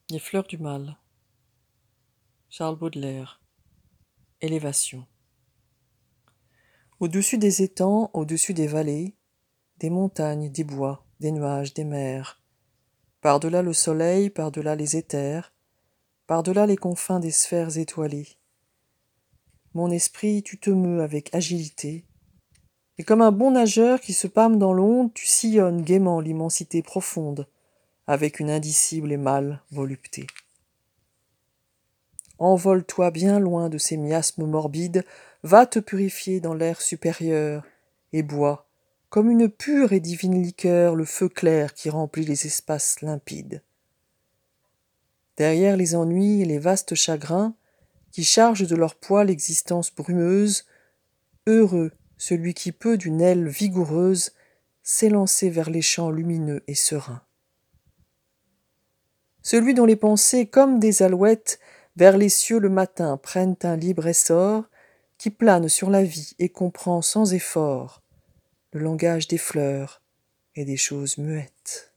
Les fleurs du mal. Charles Baudelaire. Élévation. Au-dessus des étangs, au-dessus des vallées, des montagnes, des bois, des nuages, des mers, par-delà le soleil, par-delà les éthers, par-delà les confins des sphères étoilées. Mon esprit, tu te meus avec agilité, et comme un bon nageur qui se pâme dans l'onde, tu sillonnes gaiement l'immensité profonde, avec une indicible et mâle volupté. Envole-toi bien loin de ces miasmes morbides, va te purifier dans l'air supérieur, et bois, comme une pure et divine liqueur, le feu clair qui remplit les espaces limpides. Derrière les ennuis et les vastes chagrins, qui chargent de leur poids l'existence brumeuse, heureux celui qui peut, d'une aile vigoureuse, s'élancer vers les champs lumineux et sereins. Celui dont les pensées, comme des alouettes, vers les cieux le matin prennent un libre essor, qui plane sur la vie et comprend sans effort le langage des fleurs et des choses muettes.